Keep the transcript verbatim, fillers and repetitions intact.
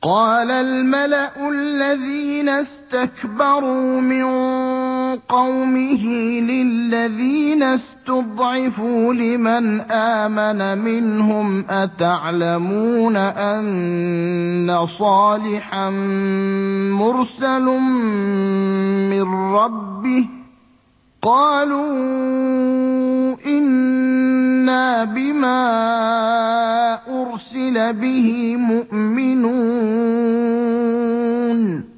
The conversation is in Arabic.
قَالَ الْمَلَأُ الَّذِينَ اسْتَكْبَرُوا مِن قَوْمِهِ لِلَّذِينَ اسْتُضْعِفُوا لِمَنْ آمَنَ مِنْهُمْ أَتَعْلَمُونَ أَنَّ صَالِحًا مُّرْسَلٌ مِّن رَّبِّهِ ۚ قَالُوا إِنَّا بِمَا أُرْسِلَ بِهِ مُؤْمِنُونَ